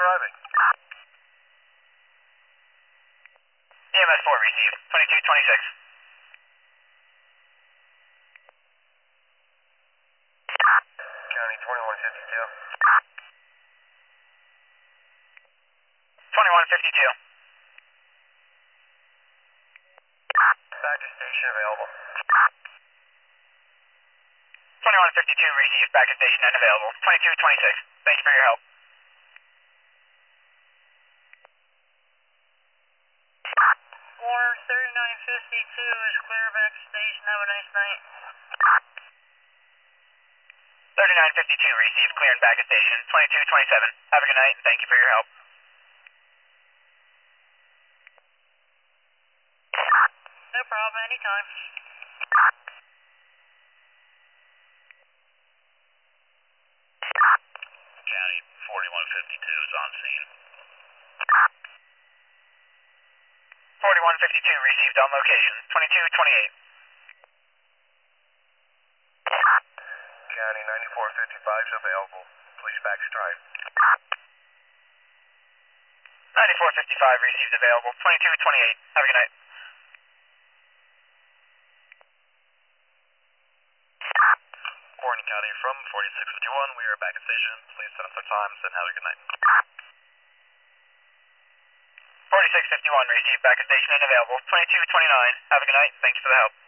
arriving. EMS 4 received, 2226. County 2152. 2152. Back to station available. 2152 received, back at station and available, 2226. Thanks for your help. War 3952 is clear back to station. Have a nice night. 3952 received, clear and back at station, 2227. Have a good night, and thank you for your help. No problem, anytime. County 4152 is on scene. 4152 received on location, 2228. County 9455 is available. Please back stride. 9455 received available, 2228. Have a good night. Gordon County from 4651. We are back at station. Please set up their times and have a good night. 4651 received, back at station and available, 2229. Have a good night, thanks for the help.